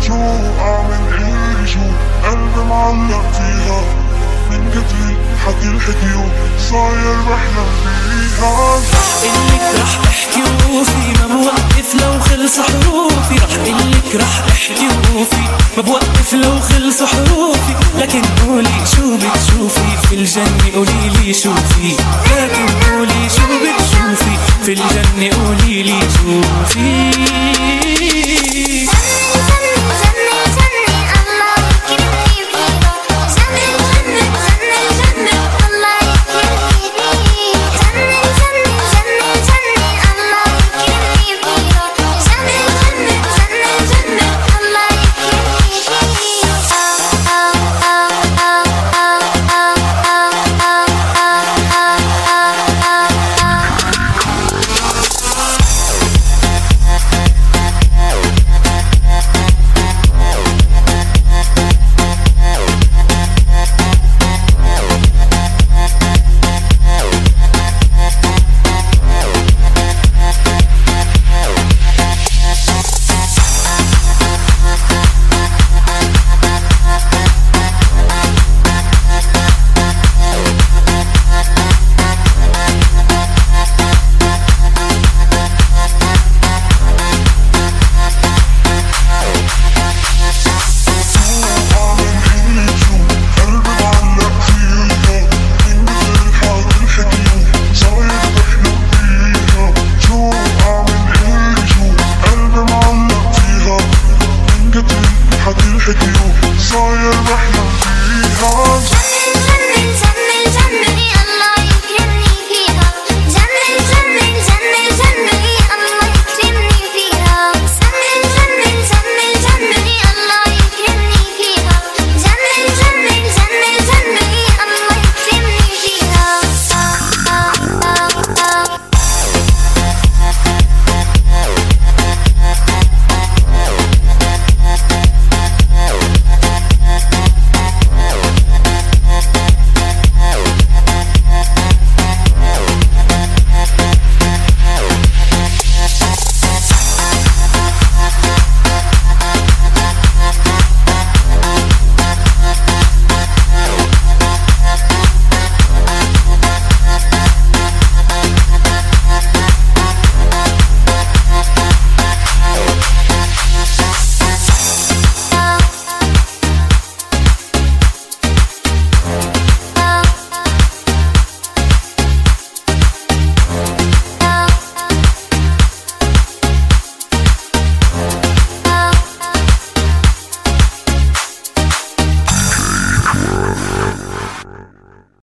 شو أعمل إيه شو قلبي معلق فيها من كتر حكي الحكي صاير بحلم فيها. قلك رح احكي وفي ما بوقف لو خلص حروفي، رح قلك رح احكي وفي ما بوقف لو خلص حروفي، لكن قولي شو بتشوفي في الجنة قوليلي شو في، لكن قولي شو بتشوفي في الجنة قوليلي شو في.